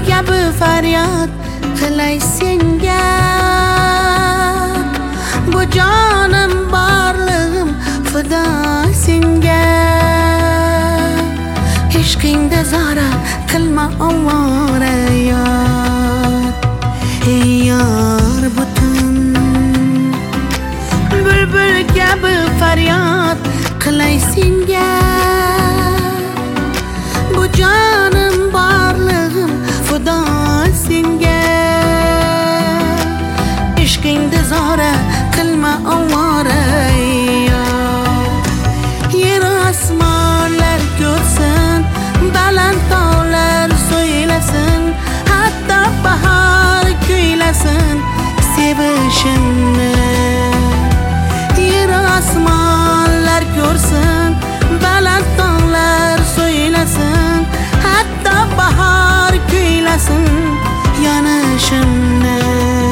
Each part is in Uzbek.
kabi faryod qilay senga. Bu jonim borlig'im fido senga. Ishqingda zora qilma ovora yor. Ey yor butun bulbul kabi faryod qilay senga. Bu jonim borlig'im fido senga. Ishqingda zora qilma ovora yor. Yer osmonlar ko'rsin, baland tog'lar so'ylasin, hatto bahor kuylasin sevishimni. Yer osmonlar ko'rsin, baland tog'lar so'ylasin, hatto bahor kuylasin yonishimni.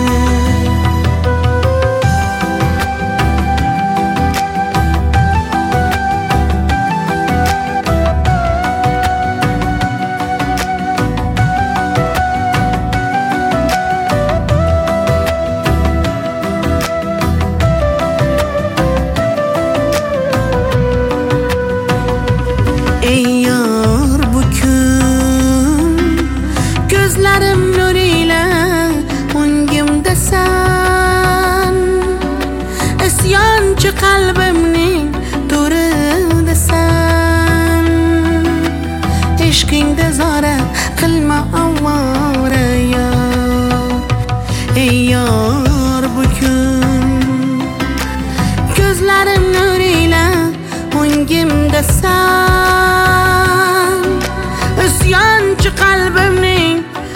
Ey yor bu kun gözlerim nuriyla o'ngimdasan. Isyonchi qalbimning to'ridasan. Ishqingda zora qilma ovora yor. Ey yor bu kun gözlerim nuriyla o'ngimdasan. Isyonchi qalbimning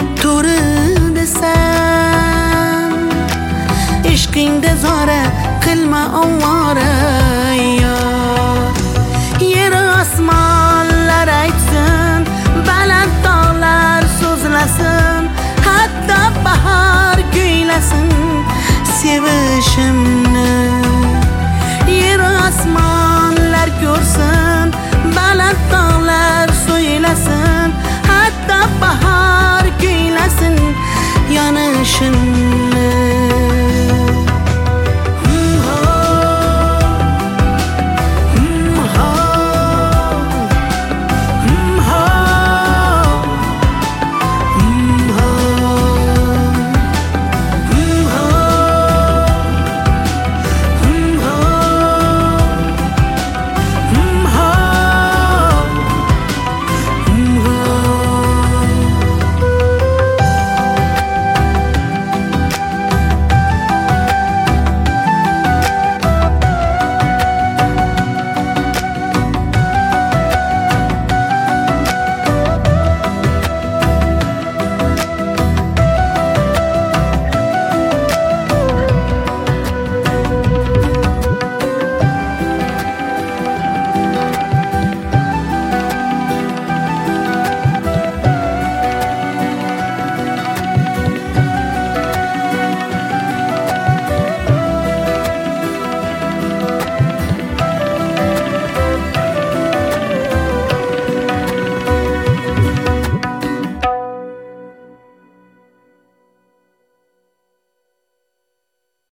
to'ridasan. Ishqingda zora qilma ovora yor. Yer osmonlar aytsin, baland tog'lar so'zlasin, hatto bahor kuylasin sevishim.